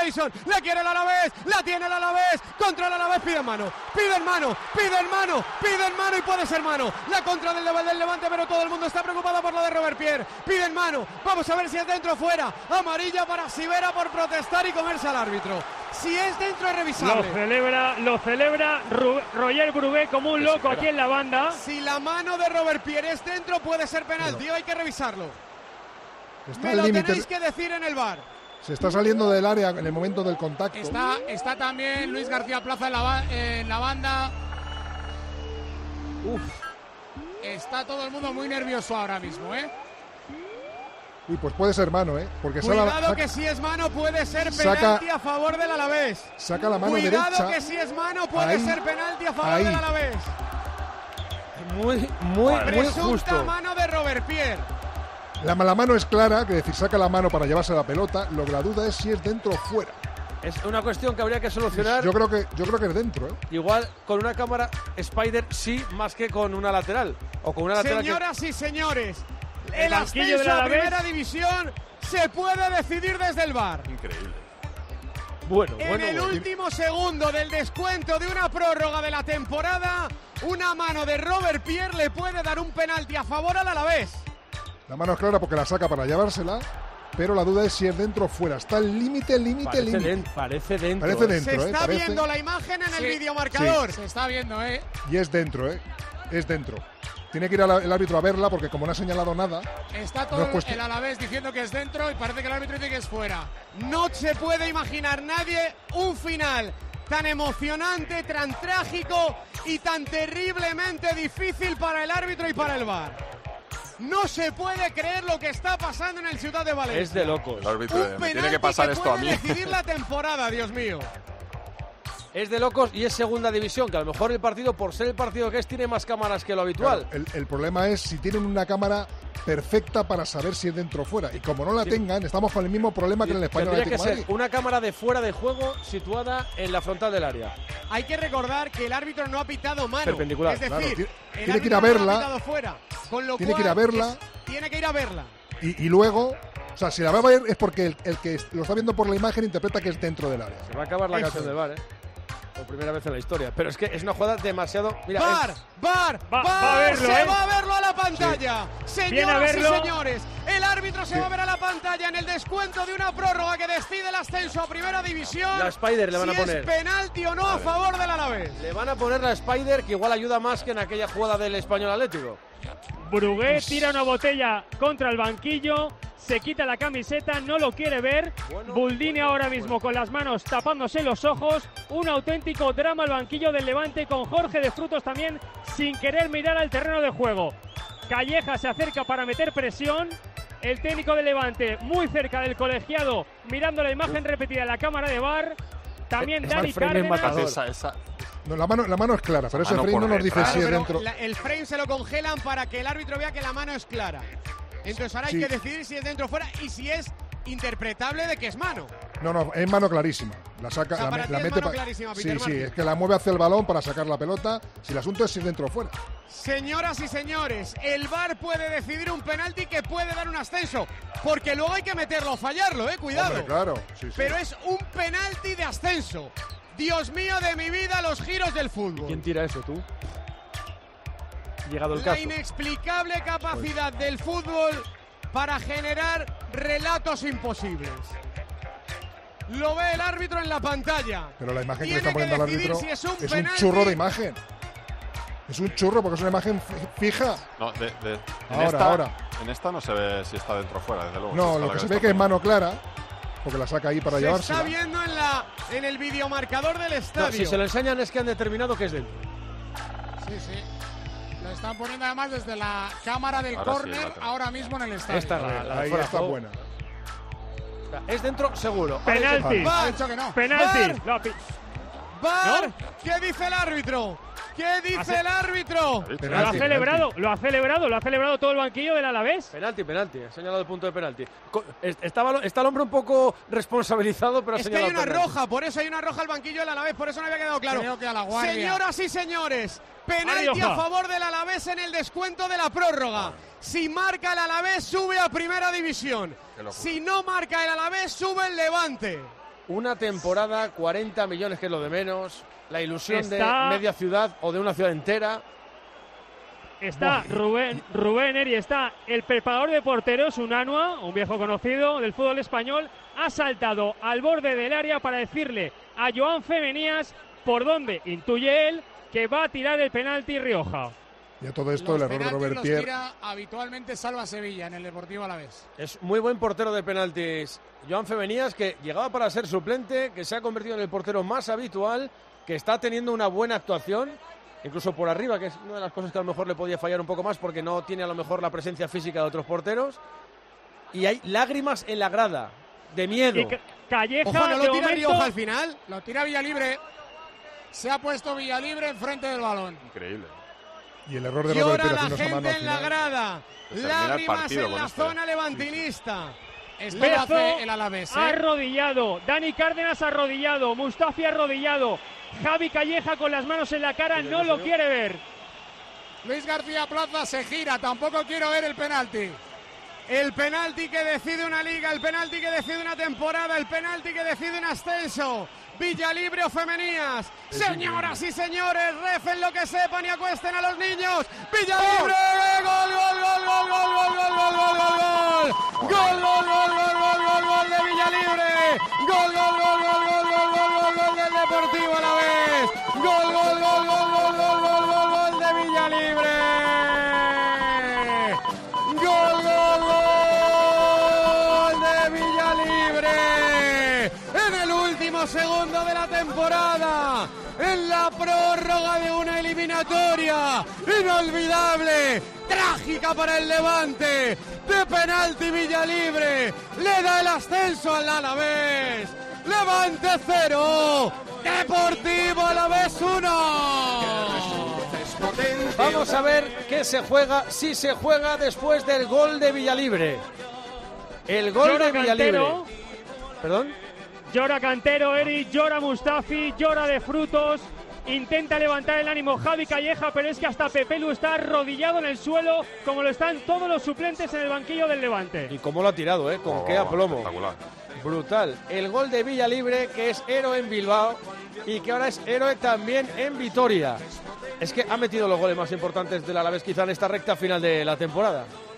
Leison, la quiere el Alavés, la tiene el Alavés, contra el Alavés, piden mano y puede ser mano, la contra del Levante, pero todo el mundo está preocupado por lo de Robert Pierre, piden mano, vamos a ver si es dentro o fuera, amarilla para Sivera por protestar y comerse al árbitro. Si es dentro es revisable. Lo celebra Roger Brugué como un loco aquí en la banda. Si la mano de Robert Pierre es dentro puede ser penalti, hay que revisarlo. Me lo tenéis que decir en el VAR. Se está saliendo del área en el momento del contacto. Está también Luis García Plaza en la banda. Está todo el mundo muy nervioso ahora mismo, ¿eh? Uy, pues puede ser mano, ¿eh? Porque cuidado que si es mano puede ser penalti a favor del Alavés. Saca la mano derecha. Cuidado que si es mano puede ser penalti a favor del Alavés. Muy justo. Mano de Robert Pierre. La mano es clara, que decir, saca la mano para llevarse la pelota. La duda es si es dentro o fuera. Es una cuestión que habría que solucionar. Yo creo que es dentro, ¿eh? Igual con una cámara Spider sí, más que con una lateral. O con una lateral. Señoras y señores, el ascenso a primera división se puede decidir desde el VAR. Increíble. En el último segundo del descuento de una prórroga de la temporada, una mano de Robert Pierre le puede dar un penalti a favor al Alavés. La mano es clara porque la saca para llevársela, pero la duda es si es dentro o fuera. Está el límite. Parece dentro. Se está viendo la imagen en el videomarcador. Se está viendo, ¿eh? Y es dentro, ¿eh? Es dentro. Tiene que ir el árbitro a verla porque como no ha señalado nada. Está todo el Alavés diciendo que es dentro y parece que el árbitro dice que es fuera. No se puede imaginar nadie un final tan emocionante, tan trágico y tan terriblemente difícil para el árbitro y para el VAR. No se puede creer lo que está pasando en el Ciudad de Valencia. Es de locos. El árbitro tiene que pasar esto a mí. Decidir la temporada, Dios mío. Es de locos y es segunda división, que a lo mejor el partido, por ser el partido que es, tiene más cámaras que lo habitual. Claro, el problema es si tienen una cámara perfecta para saber si es dentro o fuera. Y como no la tengan, estamos con el mismo problema que en el Español Atlético Madrid. Tendría que ser una cámara de fuera de juego situada en la frontal del área. Hay que recordar que el árbitro no ha pitado mano. Perpendicular. Es decir, tiene que ir a verla. No ha pitado fuera, con lo tiene cual que ir a verla. Tiene que ir a verla. Y luego, o sea, si la va a ver es porque el que lo está viendo por la imagen interpreta que es dentro del área. Se va a acabar la canción del VAR, ¿eh? Por primera vez en la historia. Pero es que es una jugada demasiado... Mira, ¡VAR! Se va a verlo a la pantalla. Sí. Señoras y señores, el árbitro se va a ver a la pantalla en el descuento de una prórroga que decide el ascenso a primera división. La Spider le van a poner. ¿Es penalti o no a favor del Alavés? Le van a poner la Spider, que igual ayuda más que en aquella jugada del Español Atlético. Brugué tira una botella contra el banquillo, se quita la camiseta, no lo quiere ver. Buldini ahora mismo con las manos tapándose los ojos. Un auténtico drama el banquillo del Levante, con Jorge de Frutos también sin querer mirar al terreno de juego. Calleja se acerca para meter presión. El técnico del Levante muy cerca del colegiado, mirando la imagen repetida en la cámara de VAR. También Dani Cárdenas. No, la mano es clara, pero ese frame no nos dice si es dentro. El frame se lo congelan para que el árbitro vea que la mano es clara. Entonces ahora hay que decidir si es dentro o fuera y si es interpretable de que es mano. No, es mano clarísima. La saca, o sea, la mete clarísima, Peter sí, es que la mueve hacia el balón para sacar la pelota. Si el asunto es si es dentro o fuera. Señoras y señores, el VAR puede decidir un penalti que puede dar un ascenso, porque luego hay que meterlo o fallarlo, cuidado. Hombre, claro, sí. Pero es un penalti de ascenso. Dios mío de mi vida, los giros del fútbol. ¿Quién tira eso, tú? Llegado el caso. La inexplicable capacidad del fútbol para generar relatos imposibles. Lo ve el árbitro en la pantalla. Pero la imagen que le está poniendo al árbitro si es un churro de imagen. Es un churro porque es una imagen fija. No, ahora. En esta no se ve si está dentro o fuera, desde luego. No, lo que se ve que es mano clara, porque la saca ahí para llevársela. Se está viendo en el videomarcador del estadio. No, si se lo enseñan es que han determinado que es dentro. Sí. Lo están poniendo además desde la cámara del córner, ahora mismo en el estadio. Ahí está buena. Es dentro seguro. Penalti. Ha dicho que no. Penalti. VAR. ¿Qué dice el árbitro? ¿Qué dice el árbitro? Lo ha celebrado todo el banquillo del Alavés. Penalti, ha señalado el punto de penalti. Está el hombre un poco responsabilizado, pero ha señalado que hay una roja, por eso hay una roja al banquillo del Alavés, por eso no había quedado claro. Creo que a la guardia. Señoras y señores, penalti a favor del Alavés en el descuento de la prórroga. Si marca el Alavés, sube a primera división. Si no marca el Alavés, sube el Levante. Una temporada, 40 millones, que es lo de menos. La ilusión de media ciudad o de una ciudad entera. Está Rubén Eri, está el preparador de porteros, Unanua, un viejo conocido del fútbol español, ha saltado al borde del área para decirle a Joan Femenías por dónde intuye él que va a tirar el penalti Rioja. Y a todo esto, el error de Robert Pierre. Tira habitualmente Salva Sevilla en el Deportivo Alavés. Es muy buen portero de penaltis Joan Femenías, que llegaba para ser suplente, que se ha convertido en el portero más habitual, que está teniendo una buena actuación, incluso por arriba, que es una de las cosas que a lo mejor le podía fallar un poco más porque no tiene a lo mejor la presencia física de otros porteros. Y hay lágrimas en la grada, de miedo. Y Calleja, ojo, ¿no lo tira Rioja al final? Lo tira Villalibre. Se ha puesto Villalibre enfrente del balón. Increíble. Y el error de Robert Pierre llora la haciendo esa mano gente en la grada. Lágrimas en la zona levantinista. Esto lo hace el Alavés, arrodillado, Dani Cárdenas arrodillado, Mustafi arrodillado, Javi Calleja con las manos en la cara, no lo quiere ver. Luis García Plaza se gira, tampoco quiero ver el penalti. El penalti que decide una liga, el penalti que decide una temporada, el penalti que decide un ascenso. Villalibre o Femenías. Señoras y señores, recen lo que sepan y acuesten a los niños. Villalibre, gol, gol, gol, gol, gol, gol, gol, gol, gol, gol, gol. Gol, gol, gol, gol, gol, gol, gol de Villalibre. Gol, gol, gol, gol, gol, gol, gol, gol, gol del Deportivo Alavés. Gol, gol, gol, gol, gol, gol, gol, gol, gol de Villalibre. Gol, gol, gol de Villalibre. En el último segundo de la temporada, en la prórroga de una eliminatoria inolvidable, trágica para el Levante, de penalti Villalibre, le da el ascenso al Alavés. Levante 0, Deportivo Alavés 1. Vamos a ver qué se juega, si se juega después del gol de Villalibre. El gol llora de Villalibre. Cantero. ¿Perdón? Llora Cantero, Eri, llora Mustafi, llora de Frutos. Intenta levantar el ánimo Javi Calleja, pero es que hasta Pepelu está arrodillado en el suelo, como lo están todos los suplentes en el banquillo del Levante. Y cómo lo ha tirado, con qué aplomo. Espectacular. Brutal. El gol de Villalibre, que es héroe en Bilbao y que ahora es héroe también en Vitoria. Es que ha metido los goles más importantes del Alavés quizá en esta recta final de la temporada.